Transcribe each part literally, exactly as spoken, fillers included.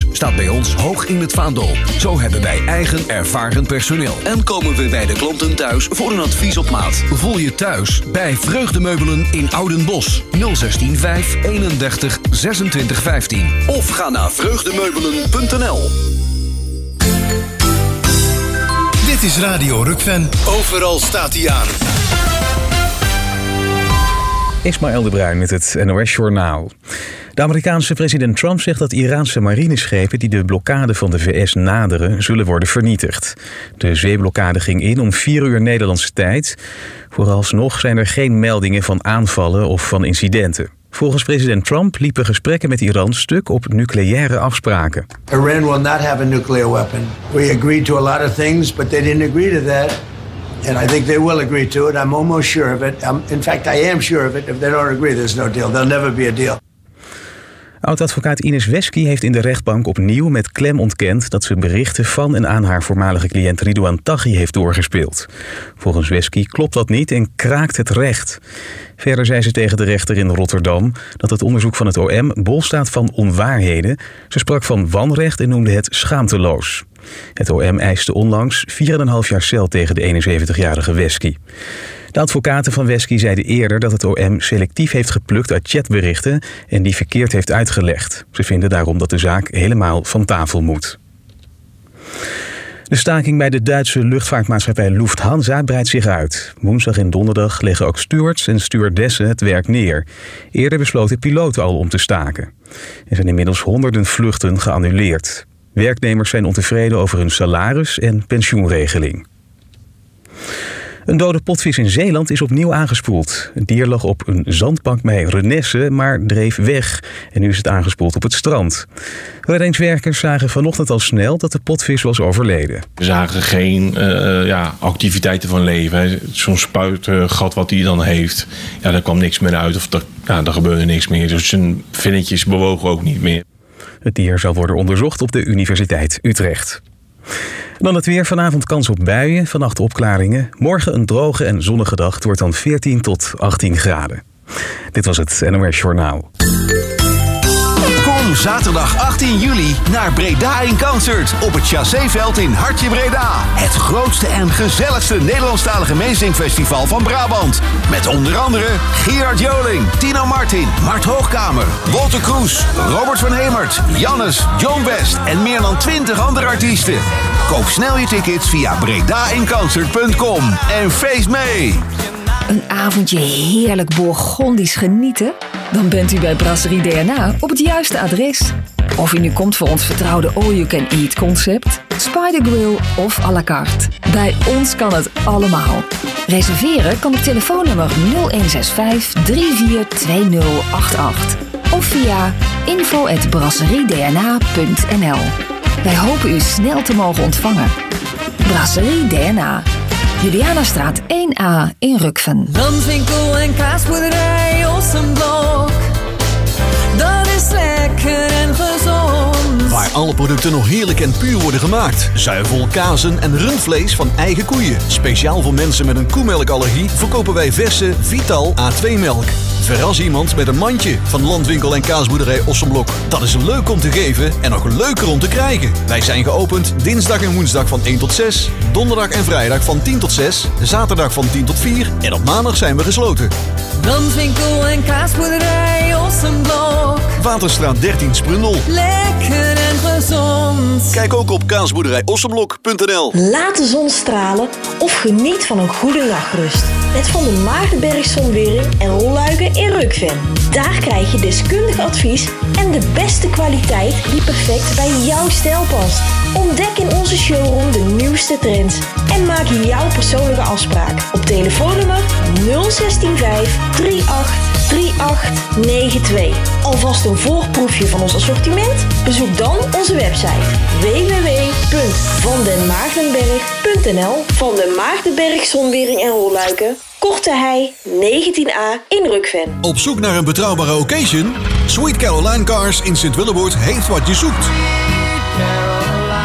staat bij ons hoog in het vaandel. Zo hebben wij eigen ervaren personeel. En komen we bij de klanten thuis voor een advies op maat. Voel je thuis bij Vreugdemeubelen in Oudenbosch. nul zestien vijf eenendertig zesentwintig vijftien. Of ga naar vreugdemeubelen punt n l. Dit is Radio Rukven. Overal staat hij aan. Ismaël de Bruin met het N O S-journaal. De Amerikaanse president Trump zegt dat Iraanse marineschepen die de blokkade van de V S naderen, zullen worden vernietigd. De zeeblokkade ging in om vier uur Nederlandse tijd. Vooralsnog zijn er geen meldingen van aanvallen of van incidenten. Volgens president Trump liepen gesprekken met Iran stuk op nucleaire afspraken. Iran will not have a nuclear weapon. We agreed to a lot of things, but they didn't agree to that. And I think they will agree to it. I'm almost sure of it. I'm, in fact, I am sure of it. If they don't agree, there's no deal. There'll never be a deal. Oud-advocaat Ines Wesky heeft in de rechtbank opnieuw met klem ontkend dat ze berichten van en aan haar voormalige cliënt Ridouan Taghi heeft doorgespeeld. Volgens Wesky klopt dat niet en kraakt het recht. Verder zei ze tegen de rechter in Rotterdam dat het onderzoek van het O M bol staat van onwaarheden. Ze sprak van wanrecht en noemde het schaamteloos. Het O M eiste onlangs vier komma vijf jaar cel tegen de eenenzeventigjarige Wesky. De advocaten van Wesky zeiden eerder dat het O M selectief heeft geplukt uit chatberichten en die verkeerd heeft uitgelegd. Ze vinden daarom dat de zaak helemaal van tafel moet. De staking bij de Duitse luchtvaartmaatschappij Lufthansa breidt zich uit. Woensdag en donderdag leggen ook stewards en stewardessen het werk neer. Eerder besloten piloten al om te staken. Er zijn inmiddels honderden vluchten geannuleerd. Werknemers zijn ontevreden over hun salaris en pensioenregeling. Een dode potvis in Zeeland is opnieuw aangespoeld. Het dier lag op een zandbank bij Renesse, maar dreef weg. En nu is het aangespoeld op het strand. Reddingswerkers zagen vanochtend al snel dat de potvis was overleden. We zagen geen uh, ja, activiteiten van leven. Zo'n spuitgat wat hij dan heeft, ja, daar kwam niks meer uit. Of er, ja, er gebeurde niks meer. Dus zijn vinnetjes bewogen ook niet meer. Het dier zal worden onderzocht op de Universiteit Utrecht. Dan het weer. Vanavond kans op buien, vannacht opklaringen. Morgen een droge en zonnige dag. Het wordt dan veertien tot achttien graden. Dit was het N O S-journaal. Kom zaterdag achttien juli naar Breda in Concert op het Chasséveld in Hartje Breda. Het grootste en gezelligste Nederlandstalige meezingfestival van Brabant. Met onder andere Gerard Joling, Tino Martin, Mart Hoogkamer, Walter Kroes, Robert van Hemert, Jannes, John West en meer dan twintig andere artiesten. Koop snel je tickets via breda in concert punt com en feest mee! Een avondje heerlijk Bourgondisch genieten? Dan bent u bij Brasserie D N A op het juiste adres. Of u nu komt voor ons vertrouwde all-you-can-eat concept, Spider Grill of à la carte. Bij ons kan het allemaal. Reserveren kan op telefoonnummer nul een zes vijf drie vier twee nul acht acht of via info at brasserie d n a punt n l. Wij hopen u snel te mogen ontvangen. Brasserie D N A. Julianastraat één A in Rukven. Landwinkel en kaasboerderij Ossenblok. Dat is lekker en gezond. Waar alle producten nog heerlijk en puur worden gemaakt. Zuivel, kazen en rundvlees van eigen koeien. Speciaal voor mensen met een koemelkallergie verkopen wij verse Vital A twee melk. Verras iemand met een mandje van Landwinkel en kaasboerderij Ossenblok. Dat is leuk om te geven en nog leuker om te krijgen. Wij zijn geopend dinsdag en woensdag van één tot zes, donderdag en vrijdag van tien tot zes, zaterdag van tien tot vier en op maandag zijn we gesloten. Landwinkel en kaasboerderij Ossenblok. Waterstraat dertien Sprundel. Lekker en gezond. Kijk ook op kaasboerderij ossenblok punt n l. Laat de zon stralen of geniet van een goede nachtrust. Met Van de Maagdenberg Zonwering en Rolluiken in Rukven. Daar krijg je deskundig advies en de beste kwaliteit die perfect bij jouw stijl past. Ontdek in onze showroom de nieuwste trends en maak jouw persoonlijke afspraak op telefoonnummer nul een zes vijf drie acht drie acht negen twee. Alvast een voorproefje van ons assortiment? Bezoek dan onze website w w w punt van den maagdenberg punt n l. Van den Maagdenberg Zonwering en Rolluiken, Korte Hei negentien A in Rukven. Op zoek naar een betrouwbare occasion? Sweet Caroline Cars in Sint-Willeboord heeft wat je zoekt.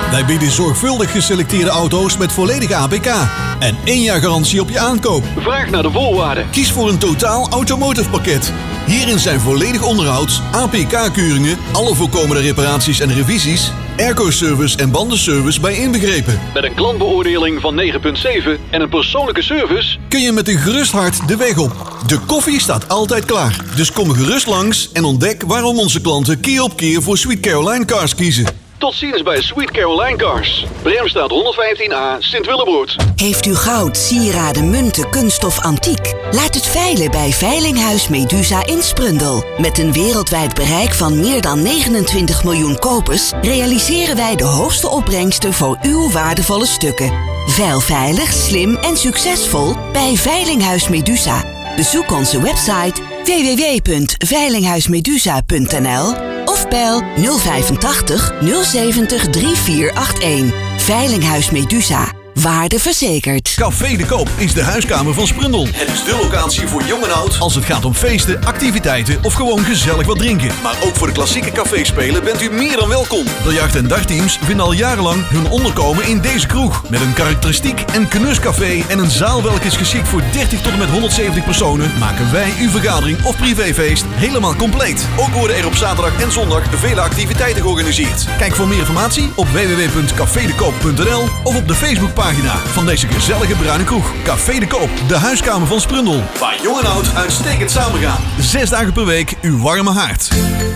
Wij bieden zorgvuldig geselecteerde auto's met volledige A P K. En één jaar garantie op je aankoop. Vraag naar de voorwaarden. Kies voor een totaal automotive pakket. Hierin zijn volledig onderhoud, A P K-keuringen, alle voorkomende reparaties en revisies, airco-service en bandenservice bij inbegrepen. Met een klantbeoordeling van negen komma zeven en een persoonlijke service kun je met een gerust hart de weg op. De koffie staat altijd klaar. Dus kom gerust langs en ontdek waarom onze klanten keer op keer voor Sweet Caroline Cars kiezen. Tot ziens bij Sweet Caroline Cars. Bremstraat honderdvijftien A, Sint-Willebroord. Heeft u goud, sieraden, munten, kunststof, antiek? Laat het veilen bij Veilinghuis Medusa in Sprundel. Met een wereldwijd bereik van meer dan negenentwintig miljoen kopers realiseren wij de hoogste opbrengsten voor uw waardevolle stukken. Veil veilig, slim en succesvol bij Veilinghuis Medusa. Bezoek onze website w w w punt veilinghuismedusa punt n l of bel nul vijfentachtig nul zeventig drie vier acht een. Veilinghuis Medusa. Waarde verzekerd. Café de Koop is de huiskamer van Sprundel. Het is de locatie voor jong en oud als het gaat om feesten, activiteiten of gewoon gezellig wat drinken. Maar ook voor de klassieke caféspelen bent u meer dan welkom. Biljart- en dagteams vinden al jarenlang hun onderkomen in deze kroeg. Met een karakteristiek en knuscafé en een zaal welke is geschikt voor dertig tot en met honderdzeventig personen, maken wij uw vergadering of privéfeest helemaal compleet. Ook worden er op zaterdag en zondag vele activiteiten georganiseerd. Kijk voor meer informatie op w w w punt café de koop punt n l of op de Facebookpagina van deze gezellige bruine kroeg. Café de Koop, de huiskamer van Sprundel. Waar jong en oud uitstekend samengaan. Zes dagen per week uw warme haard.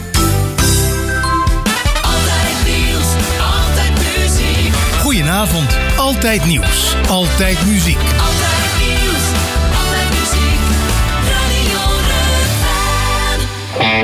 Altijd nieuws, altijd muziek. Goedenavond, altijd nieuws, altijd muziek. Altijd nieuws, altijd muziek. Radio Rutland.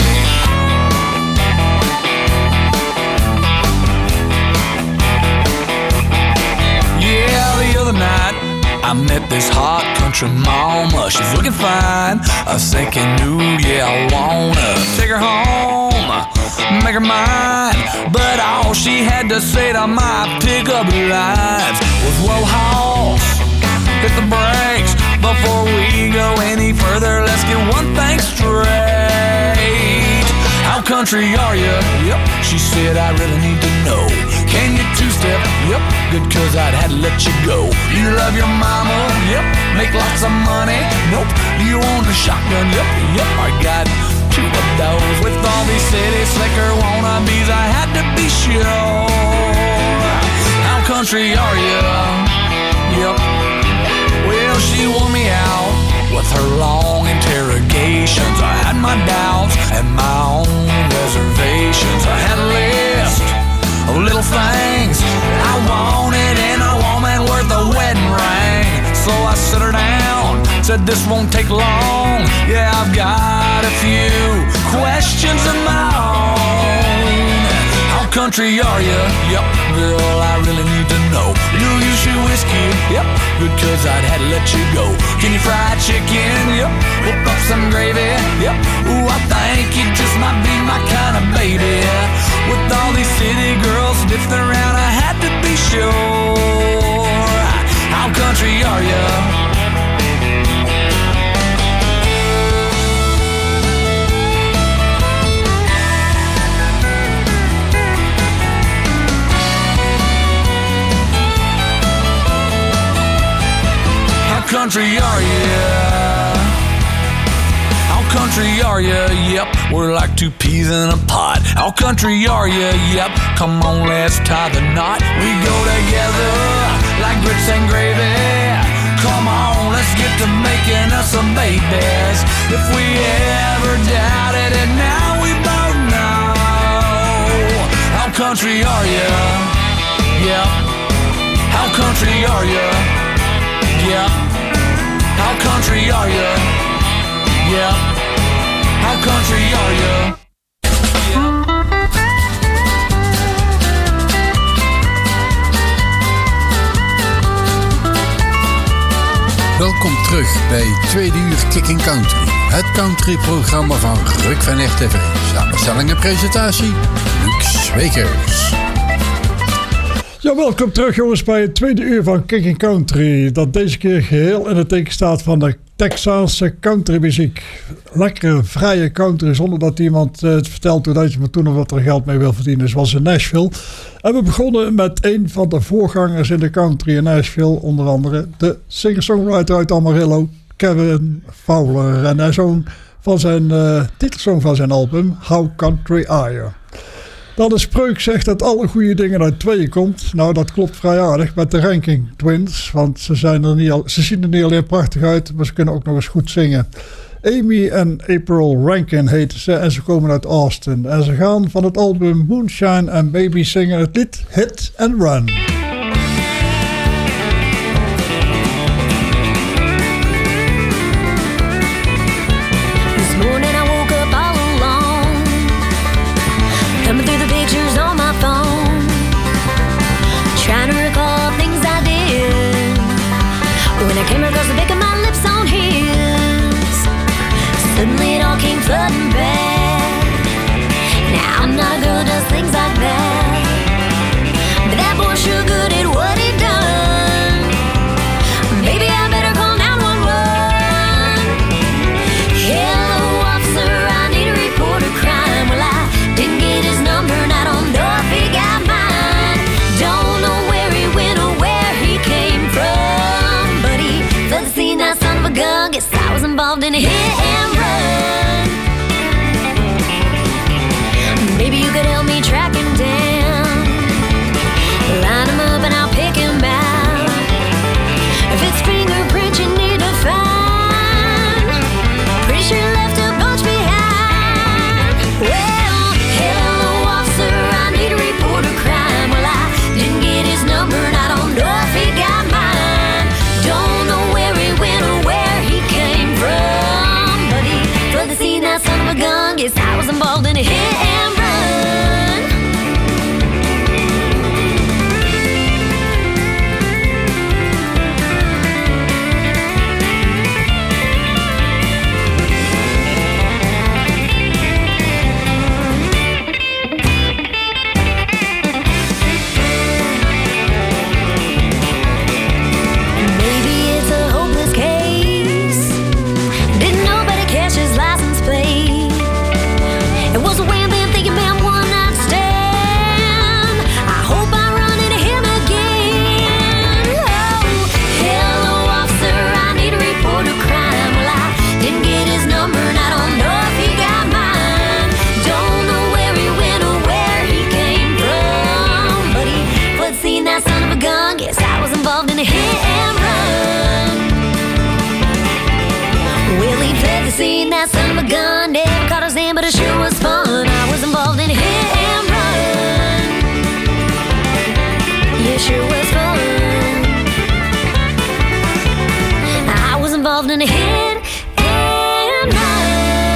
Night, I met this hot country mama. She's looking fine. I was thinking, ooh, yeah, I wanna take her home, make her mine. But all she had to say to my pickup lines was, whoa, hoss, hit the brakes. Before we go any further, let's get one thing straight. How country are you? Yep. She said, I really need to know. Can you two-step? Yep. Good, cause I'd had to let you go. Do you love your mama? Yep. Make lots of money? Nope. Do you own a shotgun? Yep. Yep. I got two of those. With all these city slicker wannabes, I had to be sure. How country are you? Yep. Well, she wore me out with her long interrogations. I had my doubts and my own reservations. I had a list of little things I wanted in a woman worth a wedding ring. So I sit her down, said this won't take long. Yeah, I've got a few questions of my own. How country are you? Yep, girl, I really need to know. Do you shoot whiskey? Yep, good, cause I'd had to let you go. Can you fry chicken? Yep, whip up some gravy? Yep, ooh, I think you just might be my kind of baby. With all these city girls sniffing around, I had to be sure. How country are you? Country are ya? How country are ya? Yep, we're like two peas in a pod. How country are ya? Yep, come on, let's tie the knot. We go together like grits and gravy. Come on, let's get to making us some babies. If we ever doubted it, now we both know. How country are ya? Yep. How country are ya? Yep. How country are you? Yeah. How country are you? Welkom terug bij Tweede Uur Kicking Country. Het country-programma van Ruk van R T V. Samenstelling en presentatie, Luc Zwekers. Ja, welkom terug jongens bij het tweede uur van Kicking Country. Dat deze keer geheel in het teken staat van de Texaanse countrymuziek. Lekkere, vrije country zonder dat iemand uh, het vertelt hoe dat je moet doen of wat er geld mee wil verdienen, zoals in Nashville. En we begonnen met een van de voorgangers in de country in Nashville, onder andere de singer-songwriter uit Amarillo, Kevin Fowler. En hij zong van zijn uh, titelsong van zijn album, How Country Are You? Dat de spreuk zegt dat alle goede dingen uit tweeën komt. Nou, dat klopt vrij aardig met de Rankin Twins. Want ze, zijn er niet al, ze zien er niet alleen prachtig uit, maar ze kunnen ook nog eens goed zingen. Amy en April Rankin heten ze en ze komen uit Austin. En ze gaan van het album Moonshine and Baby zingen het lied Hit and Run. Suddenly it all came flooding back. Now I'm not a girl who does things like that, but that boy sure good at what he done. Maybe I better call nine one one. Hello officer, I need a report of crime. Well, I didn't get his number and I don't know if he got mine. Don't know where he went or where he came from, but he fled the scene, that son of a gun. Guess I was involved in a hit and run. Maybe you could help me track him down, line him up and I'll pick him out. If it's fingerprints you need to find, pretty sure you left a bunch behind. Well, hello officer, I need a report of crime. Well, I didn't get his number and I don't know if he got mine. Don't know where he went or where he came from, but he fled the scene, that son of a gun. Guess I was involved in a hit and run. Seen that son of a gun, never caught his name, but it sure was fun. I was involved in a hit and run. Yeah, sure was fun. I was involved in a hit and run.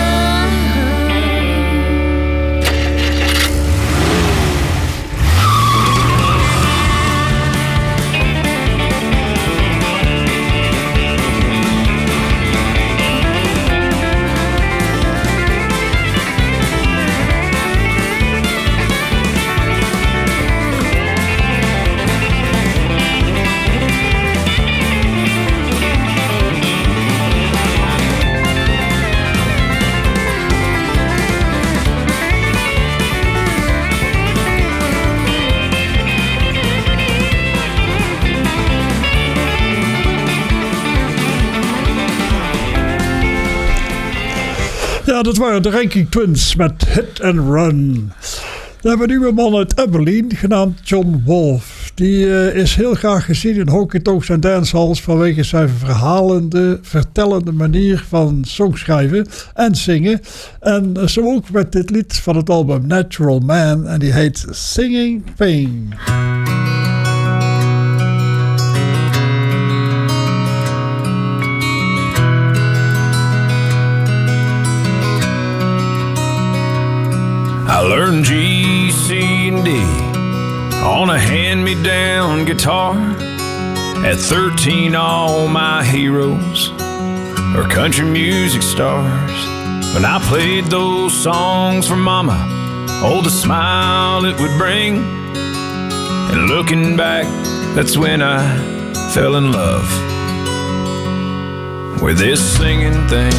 Ja, dat waren de Rankin Twins met Hit and Run. Dan hebben we nu een man uit Abilene, genaamd John Wolf. Die uh, is heel graag gezien in honky-tonks en dancehalls vanwege zijn verhalende, vertellende manier van songschrijven en zingen. En uh, zo ook met dit lied van het album Natural Man en die heet Singing Pain. I learned G, C, and D on a hand-me-down guitar. At thirteen, all my heroes are country music stars. When I played those songs for Mama, oh, the smile it would bring. And looking back, that's when I fell in love with this singing thing.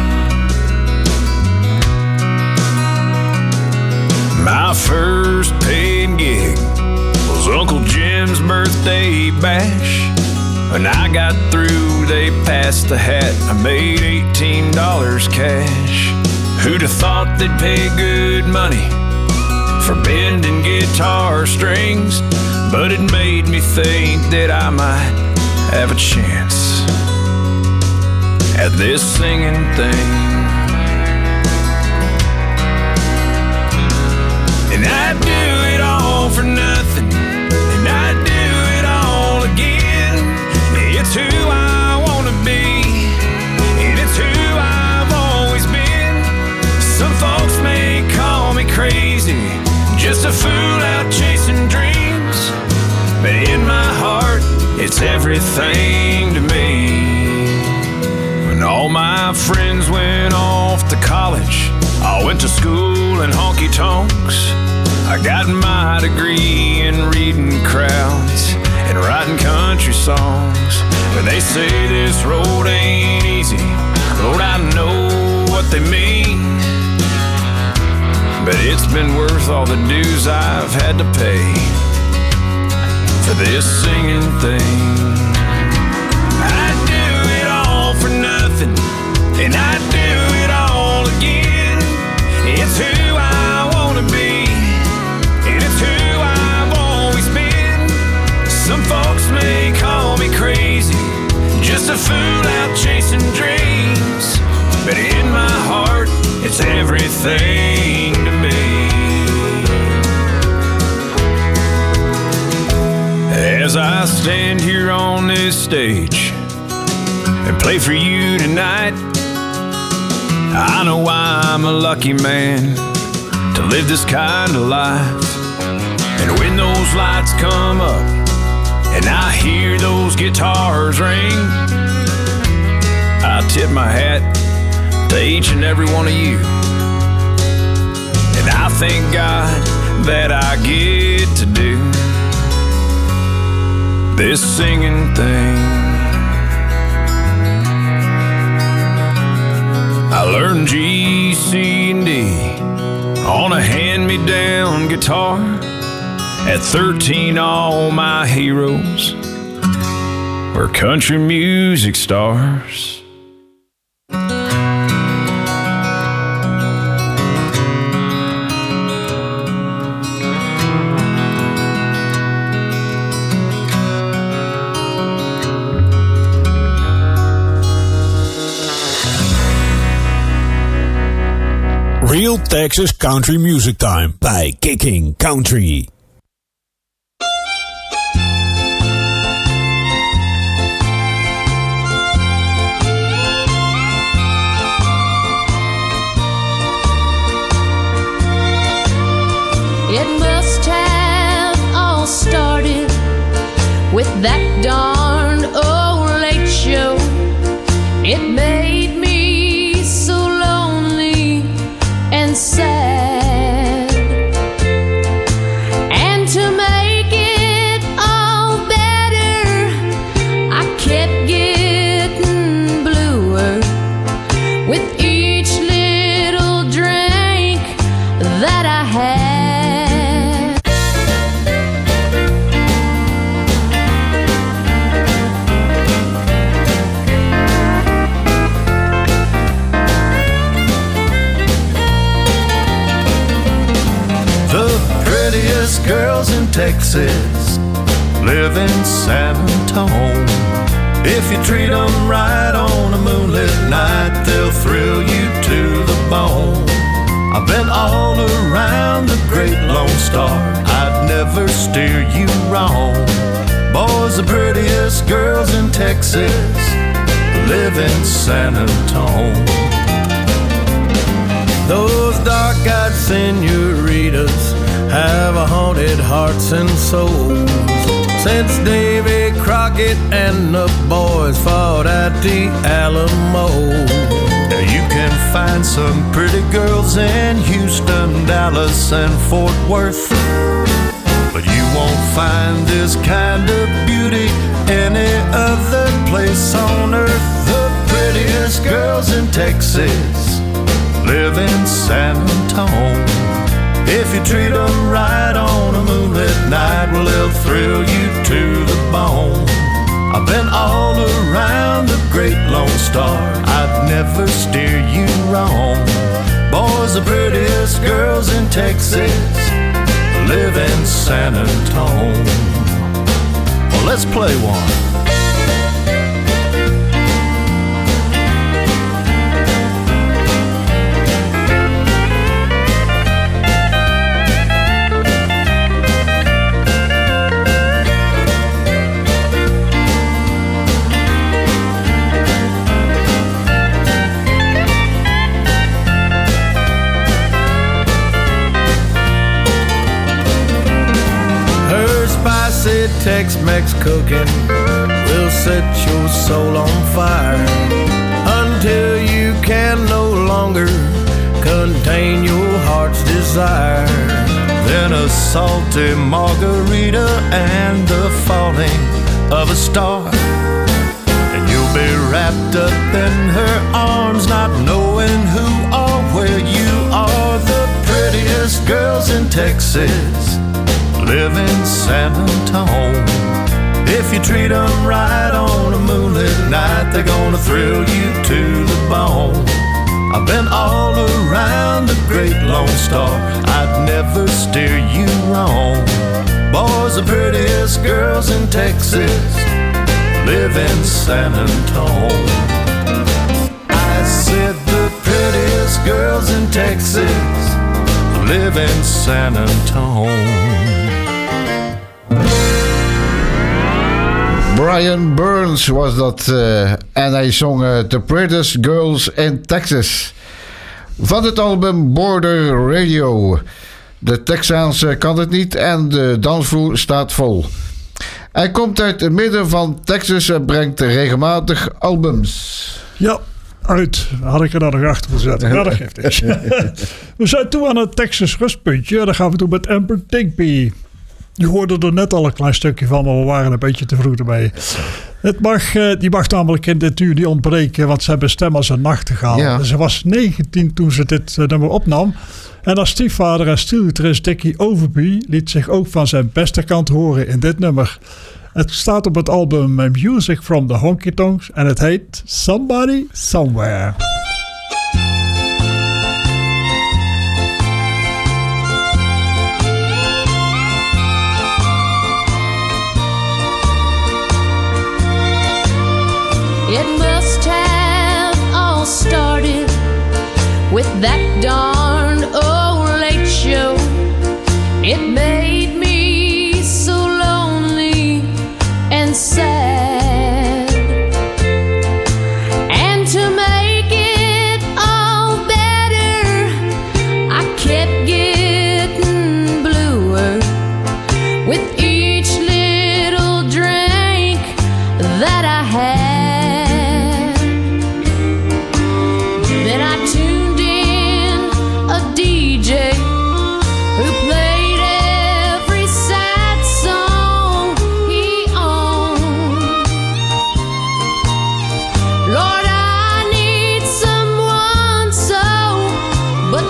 My first paid gig was Uncle Jim's birthday bash. When I got through, they passed the hat. I made eighteen dollars cash. Who'd have thought they'd pay good money for bending guitar strings? But it made me think that I might have a chance at this singing thing. And I'd do it all for nothing, and I'd do it all again. It's who I want to be, and it's who I've always been. Some folks may call me crazy, just a fool out chasing dreams. But in my heart, it's everything to me. When all my friends went off to college, I went to school in honky-tonks. I got my degree in reading crowds and writing country songs. But they say this road ain't easy. Lord, I know what they mean. But it's been worth all the dues I've had to pay for this singing thing. I'd do it all for nothing, and I'd do it all again. It's who I want to be, and it's who I've always been. Some folks may call me crazy, just a fool out chasing dreams. But in my heart, it's everything to me. As I stand here on this stage and play for you tonight, I know I'm a lucky man to live this kind of life. And when those lights come up and I hear those guitars ring, I tip my hat to each and every one of you. And I thank God that I get to do this singing thing. I learned G, C, and D on a hand-me-down guitar. At thirteen, all my heroes were country music stars. Real Texas Country Music Time bij Kicking Country. It must have all started with that darned old late show. It made me so lonely and sad. And to make it all better, I kept getting bluer with each little drink that I had. Girls in Texas live in San Antonio. If you treat them right on a moonlit night, they'll thrill you to the bone. I've been all around the great Lone Star, I'd never steer you wrong. Boys, the prettiest girls in Texas live in San Antonio. Those dark-eyed senoritas have a haunted hearts and souls. Since Davy Crockett and the boys fought at the Alamo. Now you can find some pretty girls in Houston, Dallas, and Fort Worth, but you won't find this kind of beauty any other place on earth. The prettiest girls in Texas live in San Antonio. If you treat them right on a moonlit night, well, they'll thrill you to the bone. I've been all around the great Lone Star, I'd never steer you wrong. Boys, the prettiest girls in Texas live in San Antonio. Well, let's play one. Tex-Mex cooking will set your soul on fire until you can no longer contain your heart's desire. Then a salty margarita and the falling of a star, and you'll be wrapped up in her arms, not knowing who or where you are. The prettiest girls in Texas live in San Antonio. If you treat them right on a moonlit night, they're gonna thrill you to the bone. I've been all around the great Lone Star, I'd never steer you wrong. Boys, the prettiest girls in Texas live in San Antonio. I said the prettiest girls in Texas live in San Antonio. Brian Burns was dat uh, en hij zong uh, The Prettiest Girls in Texas van het album Border Radio. De Texaanse kan het niet en de dansvloer staat vol. Hij komt uit het midden van Texas en brengt regelmatig albums. Ja, uit. Had ik er dan nog achter gezet. Ja, dat geeft niks. We zijn toe aan het Texas rustpuntje. Dan gaan we toe met Amber Digby. Je hoorde er net al een klein stukje van, maar we waren een beetje te vroeg ermee. Het mag, die mag namelijk in dit uur niet ontbreken, want ze hebben stem als een nachtegaal. Ja. Ze was negentien toen ze dit nummer opnam. En als stiefvader en stielgitarist Dickie Overby liet zich ook van zijn beste kant horen in dit nummer. Het staat op het album Music from the Honky Tonks en het heet Somebody Somewhere. It must have all started with that darn old late show. It made me so lonely and sad. And to make it all better, I kept getting bluer with each little drink that I had.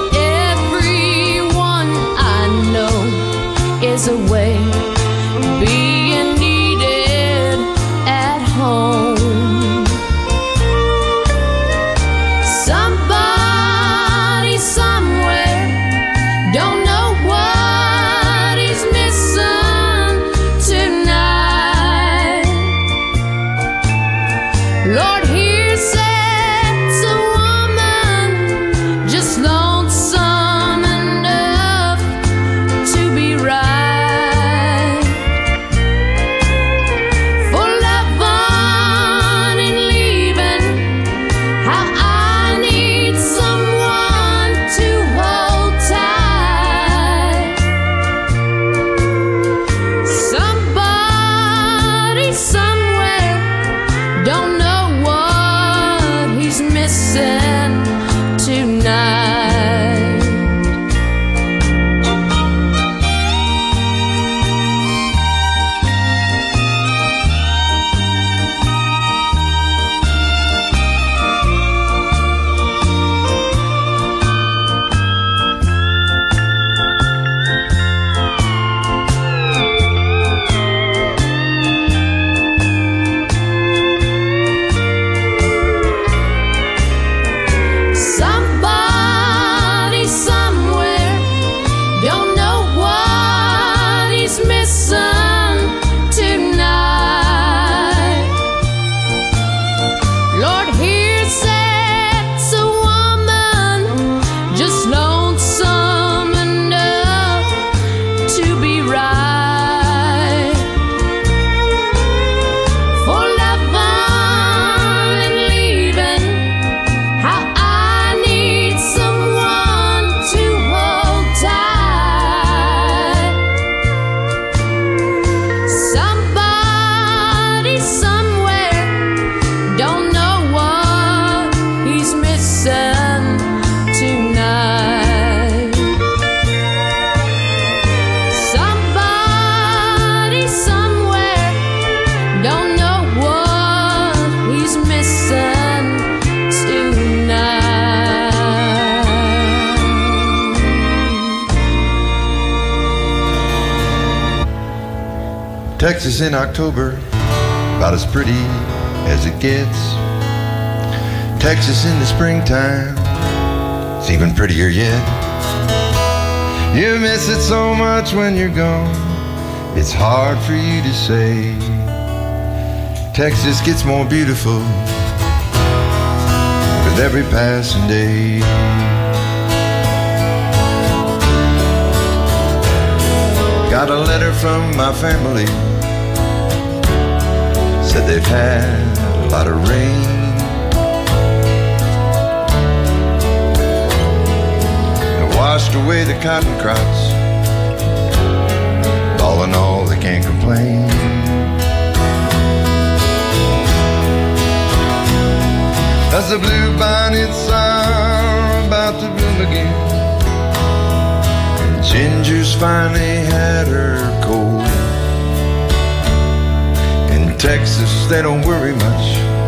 Away Texas in October, about as pretty as it gets. Texas in the springtime, it's even prettier yet. You miss it so much when you're gone, it's hard for you to say. Texas gets more beautiful with every passing day. Got a letter from my family, said they've had a lot of rain. It washed away the cotton crops, all in all they can't complain. As the blue bonnets are about to bloom again, and Ginger's finally had her cold. In Texas they don't worry much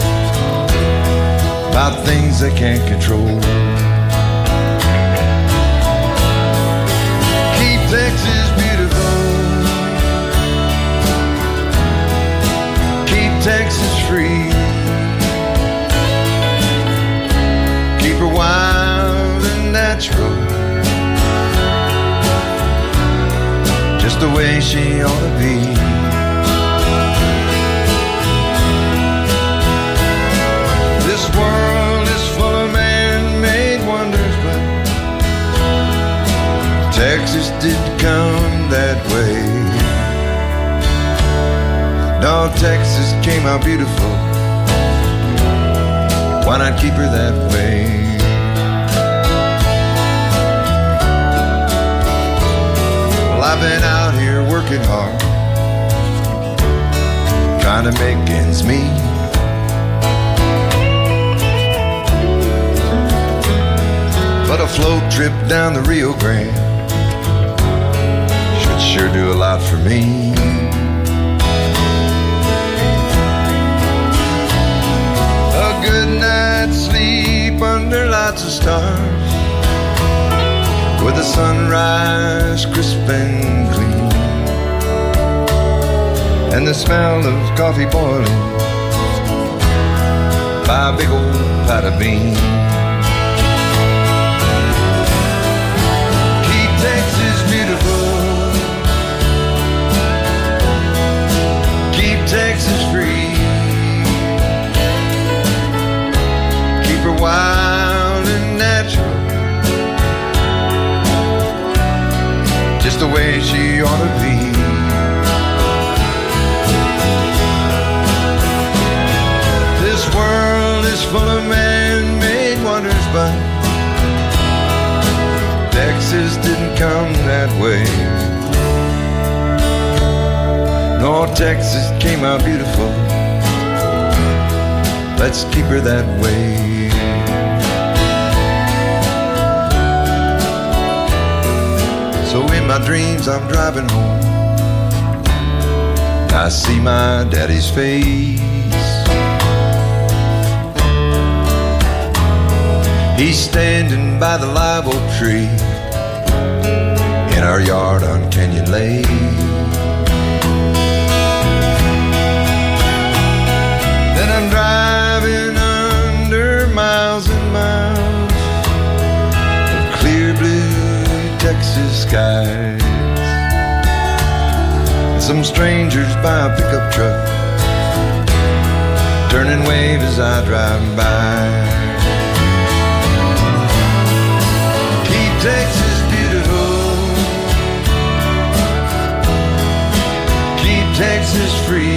about things they can't control. Keep Texas beautiful, keep Texas free, keep her wild and natural, just the way she ought to be. This world is full of man-made wonders, but Texas didn't come that way. No, Texas came out beautiful. Why not keep her that way? Well, I've been out here working hard, trying to make ends meet. But a float trip down the Rio Grande should sure do a lot for me. A good night's sleep under lots of stars, with the sunrise crisp and clean, and the smell of coffee boiling by a big old pot of beans. Keep Texas beautiful, keep Texas free, keep her wild and natural, just the way she ought to be. This world is full of man-made wonders, but Texas didn't come that way. No, Texas came out beautiful. Let's keep her that way. So in my dreams I'm driving home, I see my daddy's face. He's standing by the live oak tree in our yard on Canyon Lake. Then I'm driving under miles and miles of clear blue Texas skies. And some strangers buy a pickup truck, turn and wave as I drive by. Texas beautiful, keep Texas free,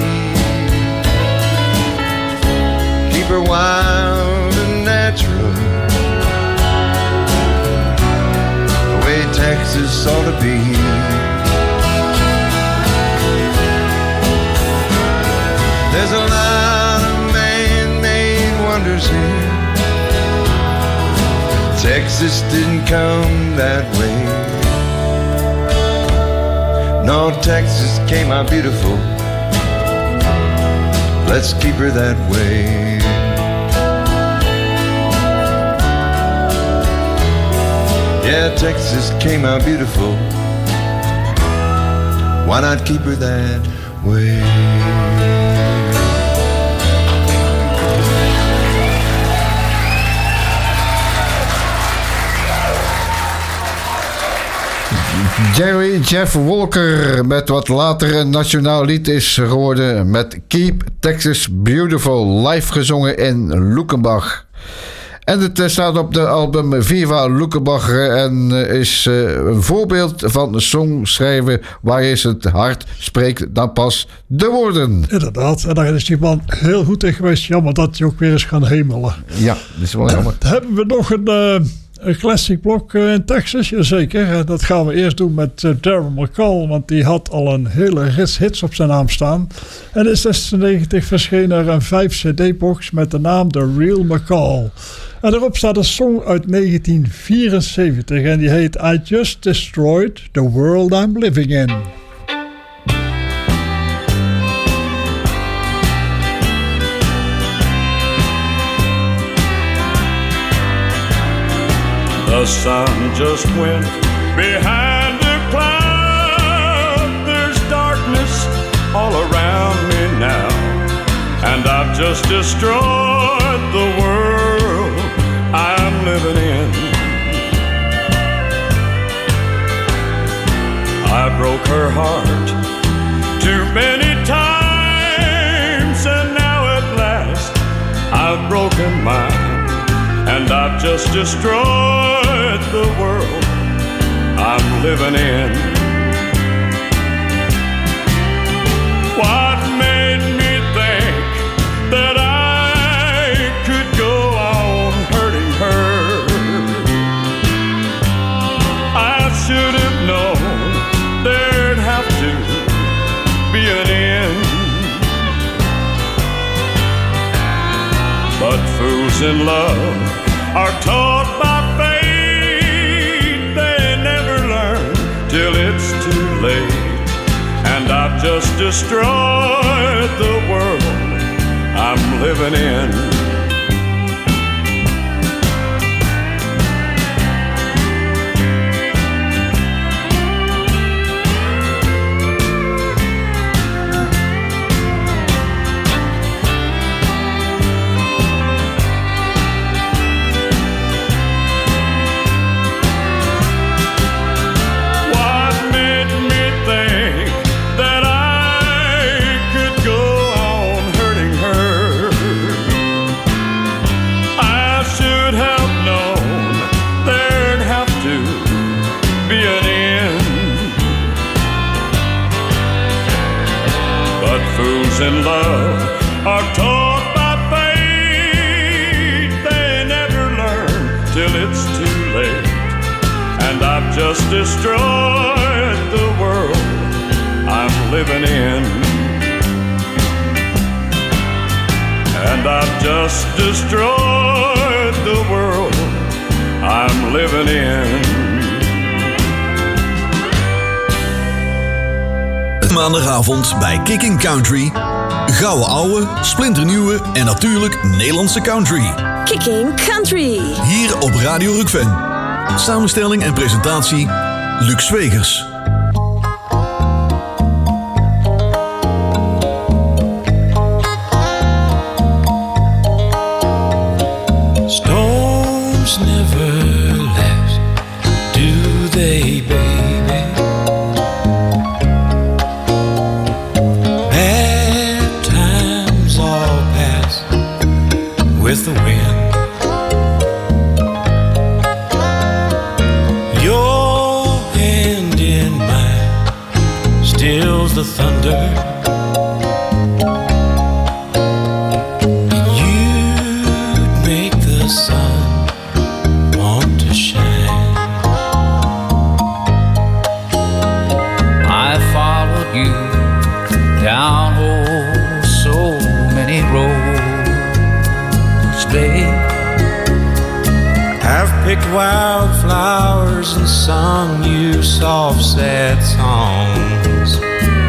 keep her wild and natural, the way Texas ought to be. There's a lot of man-made wonders here. Texas didn't come that way. No, Texas came out beautiful. Let's keep her that way. Yeah, Texas came out beautiful. Why not keep her that way. Jerry Jeff Walker met wat later een nationaal lied is geworden met Keep Texas Beautiful, live gezongen in Luckenbach. En het staat op de album Viva Luckenbach en is een voorbeeld van songschrijven waar is het hart spreekt dan pas de woorden. Inderdaad, en daar is die man heel goed in geweest. Jammer dat hij ook weer is gaan hemelen. Ja, dat is wel jammer. Dan hebben we nog een... Uh, Een classic blok in Texas, jazeker. Dat gaan we eerst doen met uh, Darren McCall, want die had al een hele rits hits op zijn naam staan. En in zesennegentig verscheen er een vijf cd-box met de naam The Real McCall. En daarop staat een song uit negentien vierenzeventig en die heet I Just Destroyed the World I'm Living In. The sun just went behind a cloud. There's darkness all around me now, and I've just destroyed the world I'm living in. I broke her heart too many times, and now at last I've broken mine. And I've just destroyed the world I'm living in. What made me think that I could go on hurting her? I should have known there'd have to be an end. But fools in love are taught by fate. They never learn till it's too late. And I've just destroyed the world I'm living in. In love are taught by fate. They never learn till it's too late. And I've just destroyed the world I'm living in. And I've just destroyed the world I'm living in. Maandagavond bij Kicking Country. Gouden ouwe, splinternieuwe en natuurlijk Nederlandse country. Kicking Country. Hier op Radio Rukven. Samenstelling en presentatie Luc Zwegers. Storms never last, do they, baby? With the wind, your hand in mine stills the thunder. You'd make the sun want to shine. I followed you down oh so many roads. I've picked wildflowers and sung you soft, sad songs.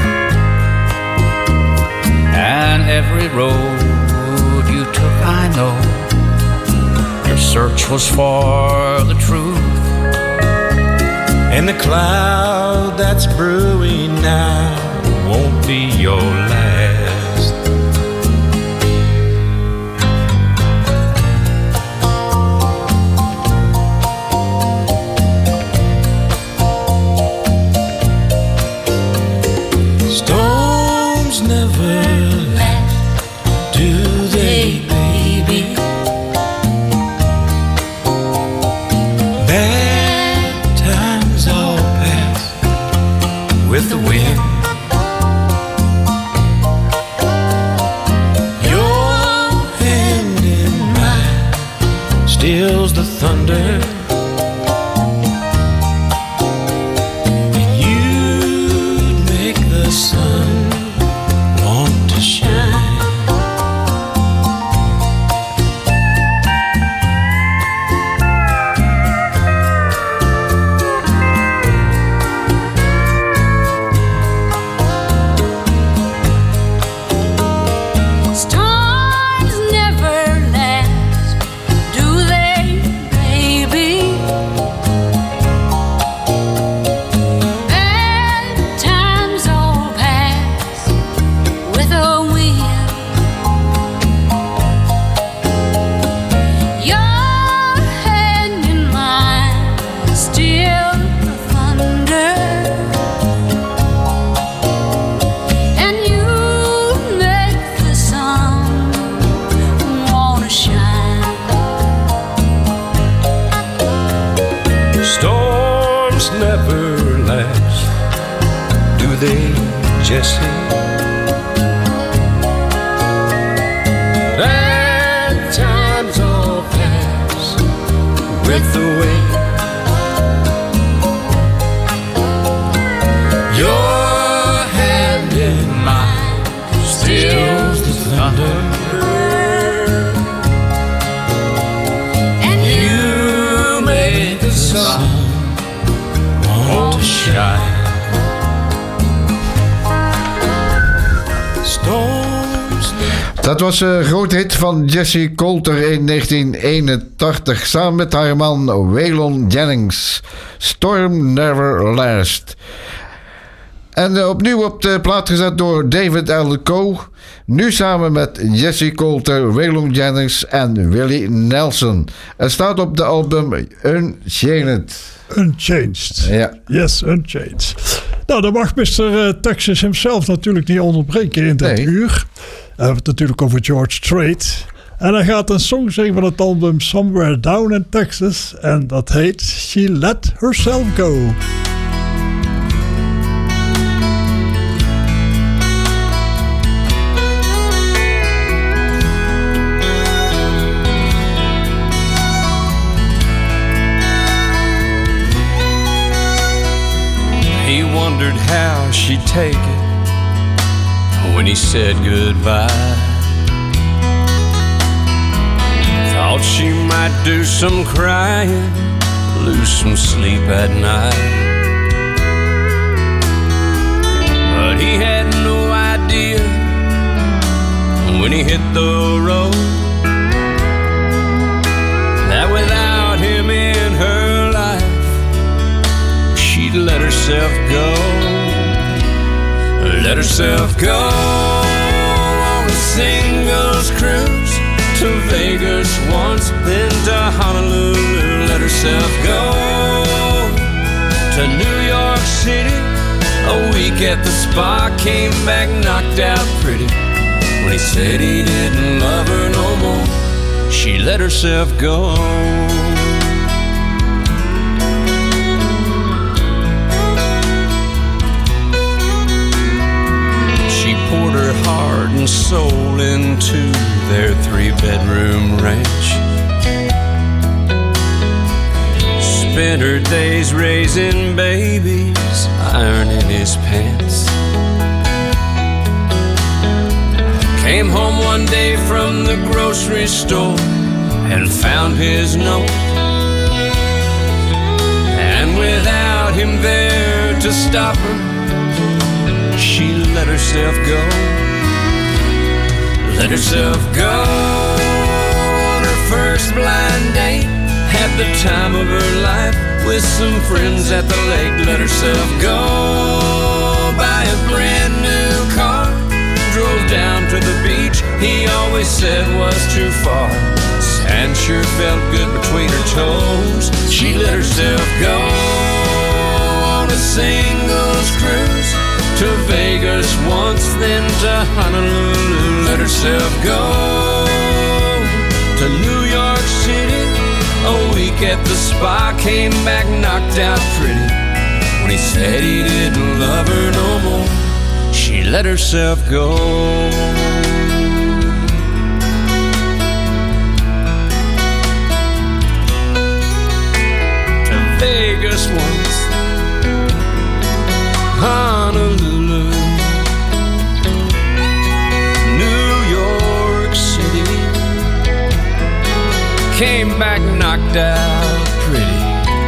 And every road you took, I know, your search was for the truth. And the cloud that's brewing now won't be your last. Storms never last, do they, baby? Bad times all pass with the wind. Your hand in mine stills the thunder. The sun want to shine. Storms never last, do they, baby? Bad times all pass with a wind. Your hand in mine still the thunder, and you make the sun wanna shine. Storms never last, do they, Jesse? Bad times all pass with the wind. Your hand in mine stills the thunder, and you make the sun want to shine. Storms. Dat was een grote hit van Jessie Coulter in negentien eenentachtig samen met haar man Waylon Jennings. Storm Never Last. En uh, opnieuw op de plaat gezet door David L. Coe. Nu samen met Jessie Coulter, Waylon Jennings en Willie Nelson. Het staat op de album Unchained. Unchanged. Ja. Yes, Unchanged. Nou, dan mag mister Texas himself natuurlijk niet onderbreken in dit Nee. uur. We hebben het natuurlijk over George Strait. En hij gaat een song zingen van het album Somewhere Down in Texas. En dat heet She Let Herself Go. He wondered how she'd take it when he said goodbye. Thought she might do some crying, lose some sleep at night. But he had no idea when he hit the road that without him in her life, she'd let herself go. Let herself go on a singles cruise to Vegas once, then to Honolulu. Let herself go to New York City. A week at the spa, came back knocked out pretty. When he said he didn't love her no more, she let herself go. She poured her heart and soul into their three-bedroom ranch. Spent her days raising babies, ironing his pants. Came home one day from the grocery store and found his note. And without him there to stop her, she let herself go. Let herself go on her first blind date. Had the time of her life with some friends at the lake. Let herself go buy a brand new he said was too far. Sand sure felt good between her toes. She let herself go on a singles cruise to Vegas once, then to Honolulu. Let herself go to New York City. A week at the spa, came back knocked out pretty. When he said he didn't love her no more, she let herself go. To Vegas once, Honolulu, New York City. Came back knocked out pretty.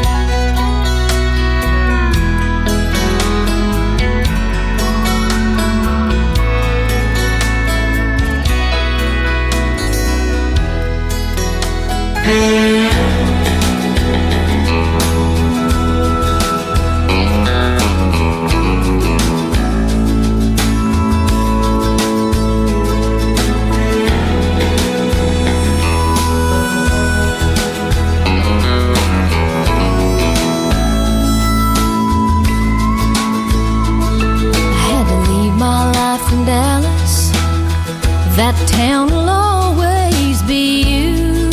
That town will always be you.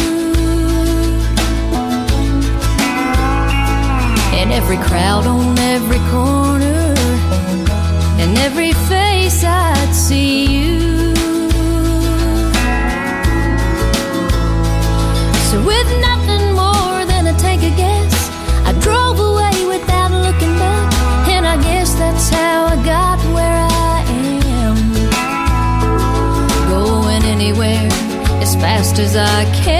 In every crowd on every corner, in every face I'd see you. So with nothing more than a take a guess, I drove away without looking back. And I guess that's how I got where I am. Going anywhere as fast as I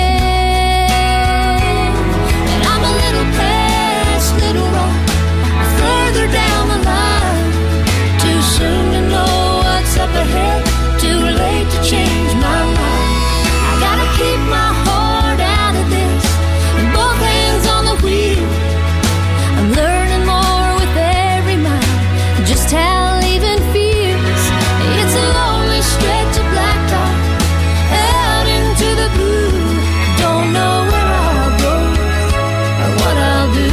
can. And I'm a little past Little Rock, further down the line. Too soon to know what's up ahead, too late to change my mind. I gotta keep my heart out of this, and both hands on the wheel. I'm learning more with every mile, just how leaving feels. It's a lonely stretch of blacktop out into the blue. Don't know where I'll go or what I'll do.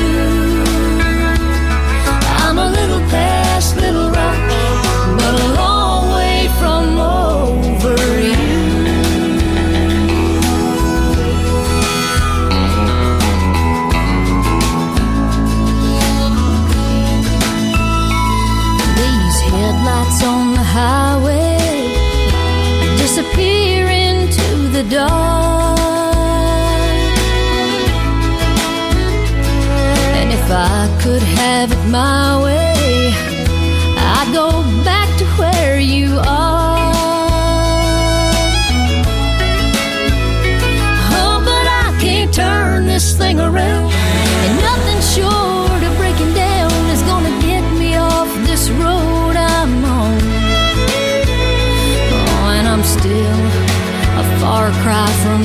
I'm a little past Little Rock, but a long way from over you. These headlights on the highway disappear into the dark. And if I could have it my way, I'd go back to where you are. Oh, but I can't turn this thing around, and nothing short of breaking down is gonna get me off this road I'm on. Oh, and I'm still a far cry from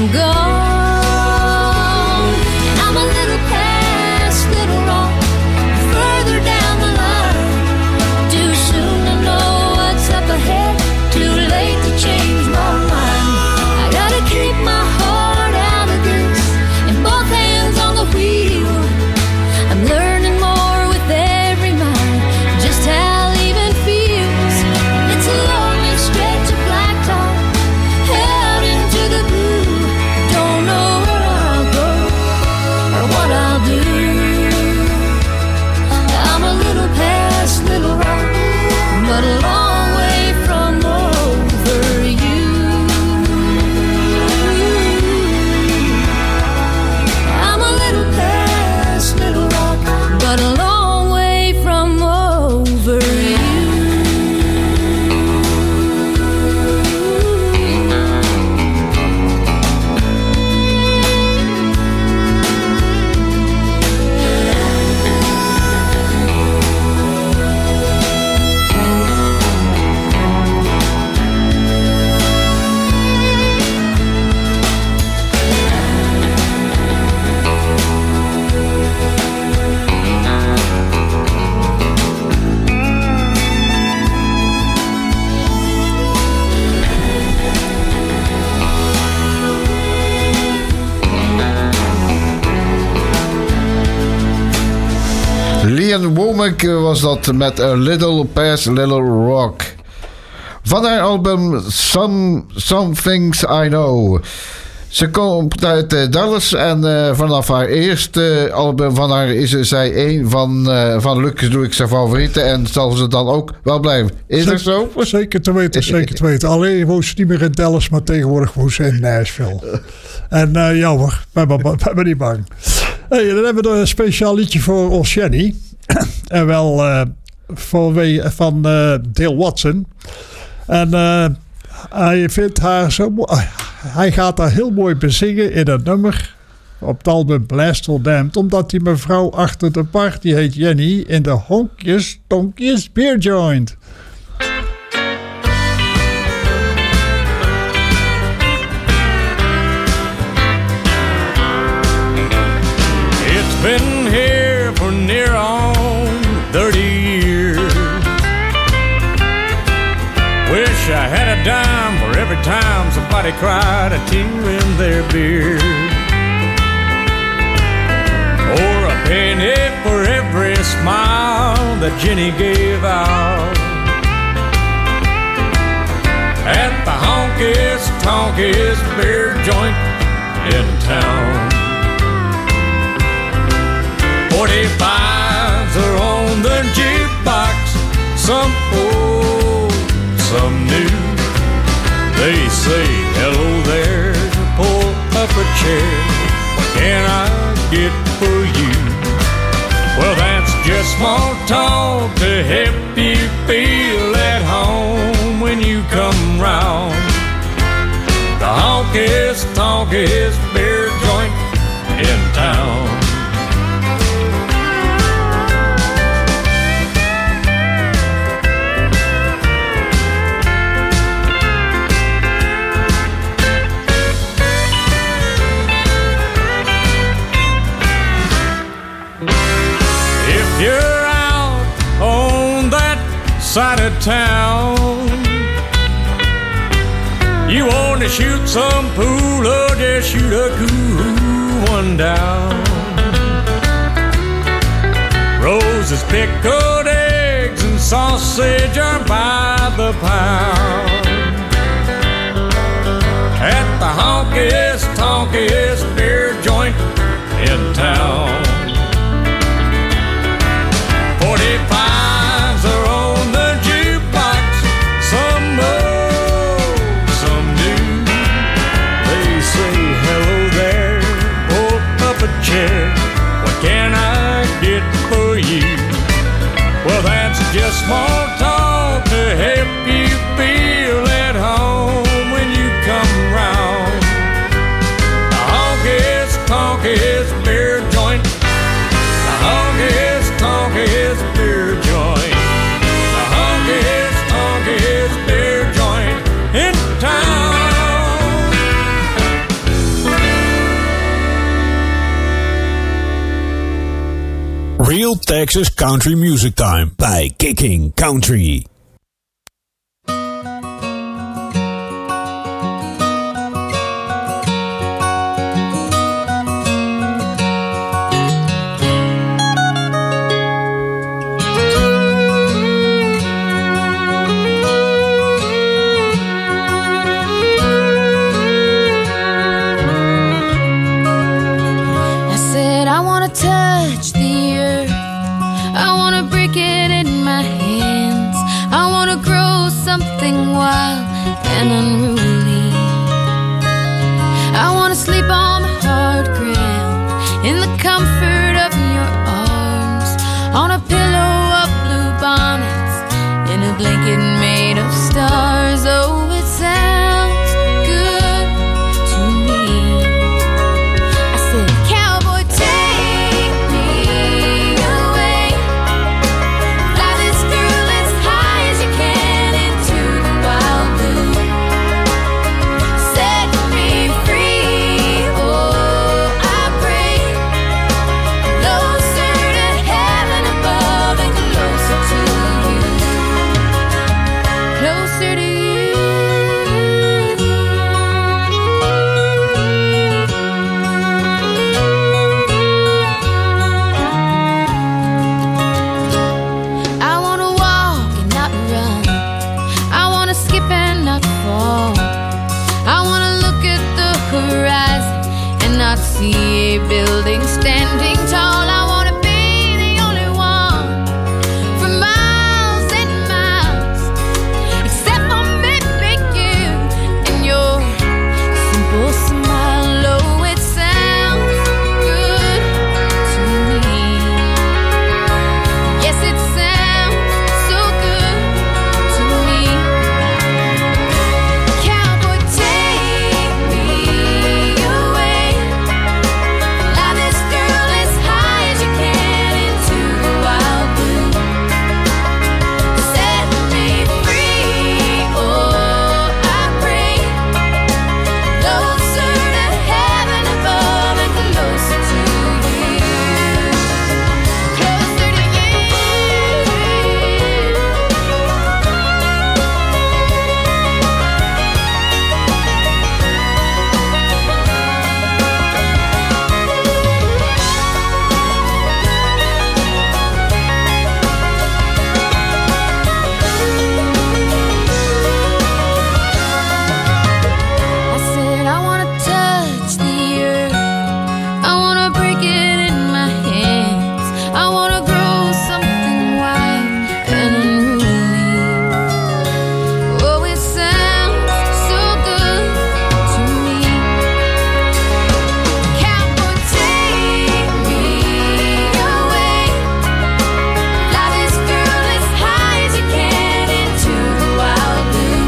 gone. And I'm a little past Little Rock, further down the line. Too soon to know what's up ahead, too late to change my mind. I gotta keep my heart out of this, and both hands on the wheel. I'm learning more with every mile, just how leaving feels. It's a lonely stretch of blacktop out into the blue. Don't Ian Womack was dat met A Little Past Little Rock. Van haar album Some, Some Things I Know. Ze komt uit uh, Dallas en uh, vanaf haar eerste album van haar is zij een van, uh, van Lucas Doe ik zijn favorieten en zal ze dan ook wel blijven. Is zeker, dat zo? Zeker te weten, zeker te weten. Alleen woont ze niet meer in Dallas, maar tegenwoordig woont ze in Nashville. En uh, jammer, ben maar, ben maar niet bang. Hey, dan hebben we een speciaal liedje voor ons Jenny. En wel uh, vanwege van uh, Dale Watson. En uh, hij vindt haar zo mooi. Hij gaat haar heel mooi bezingen in het nummer op het album Blast or Damned, omdat die mevrouw achter de bar, die heet Jenny, in de Honkjes Tonkjes Beer Joint. It's been here for near on thirty years. Wish I had a dime for every time somebody cried a tear in their beer, or a penny for every smile that Jenny gave out at the honkiest tonkiest beer joint in town. Forty-fives are on the jukebox, some old, some new. They say, hello there, pull up a chair, what can I get for you? Well, that's just small talk to help you feel at home when you come round the honkiest, tonkiest beer joint in town. You're out on that side of town, you want to shoot some pool or just shoot a cool one down. Roses, pickled eggs, and sausage are by the pound at the honkiest, tonkiest beer joint in town. Forty-fives are on the jukebox, some old, some new. They say, hello there, pull up a chair, what can I get for you? Well, that's just small talk to help you feel at home when you come round the honkiest, tonkiest beer joint. The honkiest, tonkiest beer joint. The honkiest, tonkiest beer joint in town. Real Texas Country Music Time bij Kicking Country. Touch the earth, I wanna break it in my hands. I wanna grow something wild and unruly. I wanna sleep on the hard ground in the comfort of your arms, on a pillow of blue bonnets, in a blanket made of stars. Oh, it sounds good to me. I said, cowboy, take me away. Fly this girl as high as you can into the wild blue. building standing tall. I wanna be the only one for miles and miles, except for maybe you and your simple smile. Oh, it sounds good to me. Yes, it sounds so good to me. Cowboy, take me away. Fly this girl as high as you can into the wild blue. Set me free, oh, I pray. Closer to heaven above and closer to you. Closer to you. I said I wanna touch the earth. I wanna break it in my hands. I wanna grow something wild and unruly. Oh, it sounds so good to me. Cowboy, take me away. Fly this girl as high as you can into the wild blue.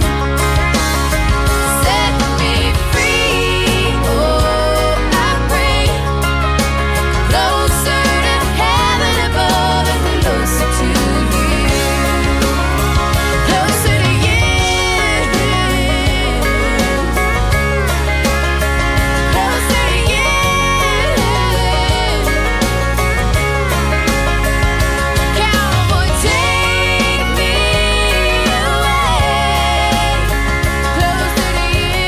Set me free, oh, I pray. Closer to heaven above and closer to you. Closer to you. Closer to you. Cowboy, take me away. Closer to you.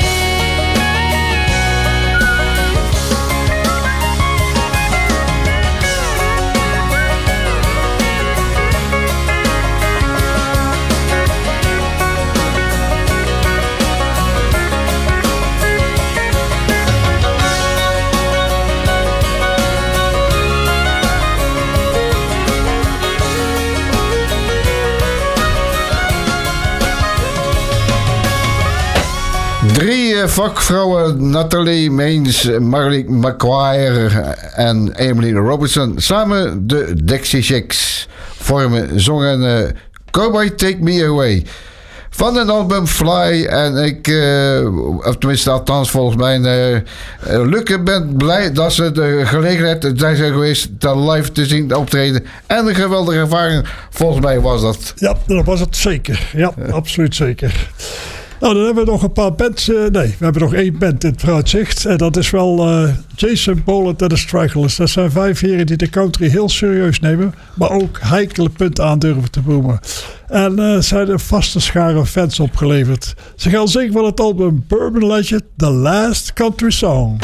Drie eh, vakvrouwen, Natalie Maines, Marley McGuire en Emily Robertson, samen de Dixie Chicks vormen, zongen eh, Cowboy Take Me Away van het album Fly. En ik, eh, of tenminste althans volgens mij, eh, eh, Lukke bent blij dat ze de gelegenheid zijn geweest te live te zien optreden. En een geweldige ervaring, volgens mij was dat. Ja, dat was het zeker. Ja, absoluut zeker. Nou, dan hebben we nog een paar bands. eh, nee, we hebben nog één band in het vooruitzicht. En dat is wel eh, Jason Boland en de Stragglers. Dat zijn vijf heren die de country heel serieus nemen. Maar ook heikele punten aandurven te boemen. En eh zijn er vaste schare fans opgeleverd. Ze gaan zingen van het album Bourbon Legend, The Last Country Song.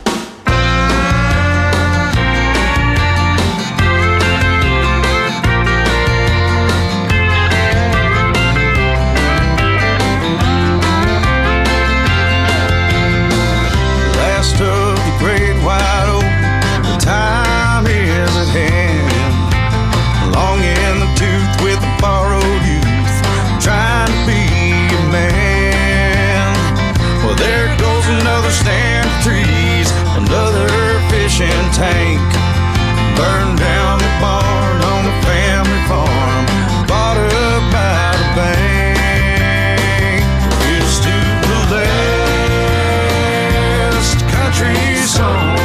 Last of the great white oak, the time is at hand. Long in the tooth with a borrowed youth, trying to be a man. Well, there goes another stand of trees, another fishing tank. Burned down the barn on the family farm, bought up by the bank. Here's to the last country song.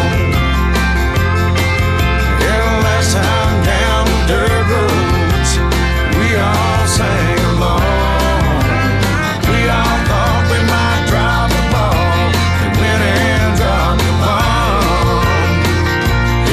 Yeah, last time down the dirt roads, we all sang along. We all thought we might drop the ball, and went and dropped the bomb.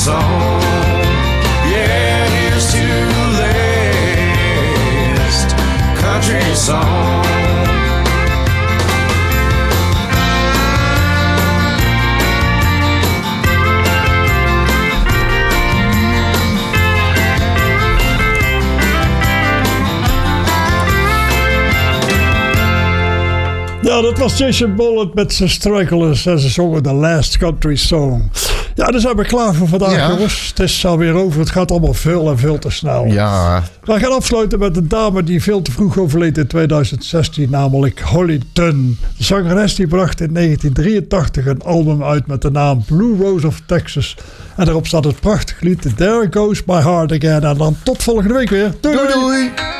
song. Yeah, here's to last country song. Ja, dat was Jason Bullitt met zijn Stragglers en ze zongen The Last Country Song. Ja, daar zijn we klaar voor vandaag, Ja. jongens. Het is alweer over. Het gaat allemaal veel en veel te snel. Ja. We gaan afsluiten met een dame die veel te vroeg overleed in tweeduizend zestien, namelijk Holly Dunn. De zangeres die bracht in negentien drieëntachtig een album uit met de naam Blue Rose of Texas. En daarop staat het prachtige lied There Goes My Heart Again. En dan tot volgende week weer. Doei doei! doei.